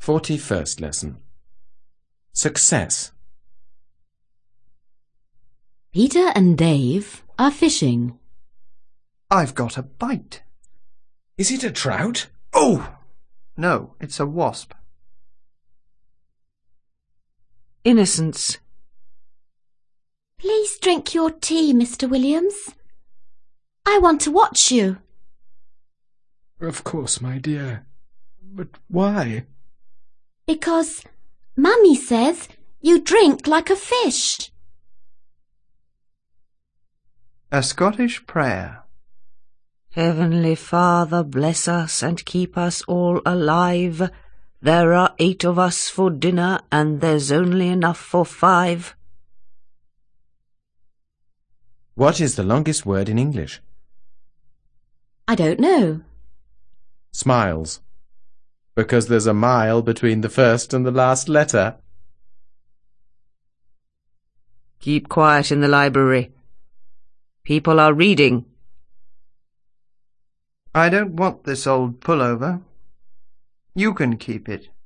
41st lesson. Success. Peter and Dave are fishing. I've got a bite. Is it a trout? Oh! No, it's a wasp. Innocence. Please drink your tea, Mr. Williams. I want to watch you. Of course, my dear. But why? Because Mummy says you drink like a fish. A Scottish prayer. Heavenly Father, bless us and keep us all alive. There are 8 of us for dinner, and there's only enough for 5. What is the longest word in English? I don't know. Smiles. Because there's a mile between the first and the last letter. Keep quiet in the library. People are reading. I don't want this old pullover. You can keep it.